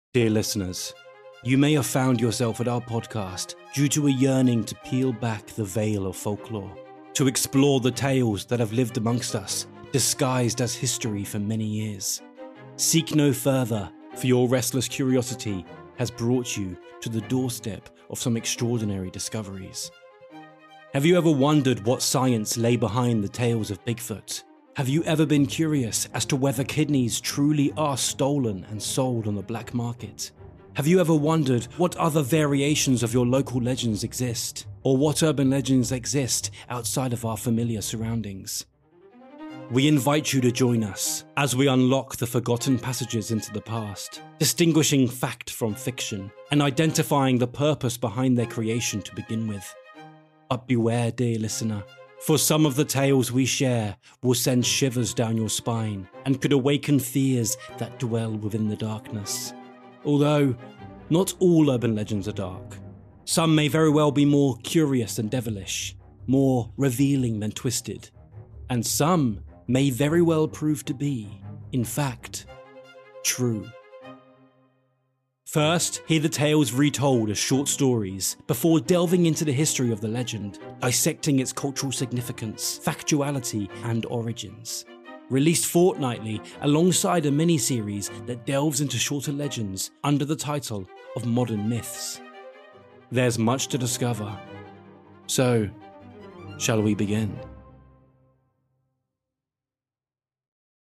Dear listeners, you may have found yourself at our podcast due to a yearning to peel back the veil of folklore, to explore the tales that have lived amongst us, disguised as history for many years. Seek no further, for your restless curiosity has brought you to the doorstep of some extraordinary discoveries. Have you ever wondered what science lay behind the tales of Bigfoot? Have you ever been curious as to whether kidneys truly are stolen and sold on the black market? Have you ever wondered what other variations of your local legends exist, or what urban legends exist outside of our familiar surroundings? We invite you to join us as we unlock the forgotten passages into the past, distinguishing fact from fiction and identifying the purpose behind their creation to begin with. But beware, dear listener, for some of the tales we share will send shivers down your spine and could awaken fears that dwell within the darkness. Although, not all urban legends are dark. Some may very well be more curious than devilish, more revealing than twisted. And some may very well prove to be, in fact, true. First, hear the tales retold as short stories before delving into the history of the legend, dissecting its cultural significance, factuality, and origins. Released fortnightly alongside a mini-series that delves into shorter legends under the title of Modern Myths. There's much to discover. So, shall we begin?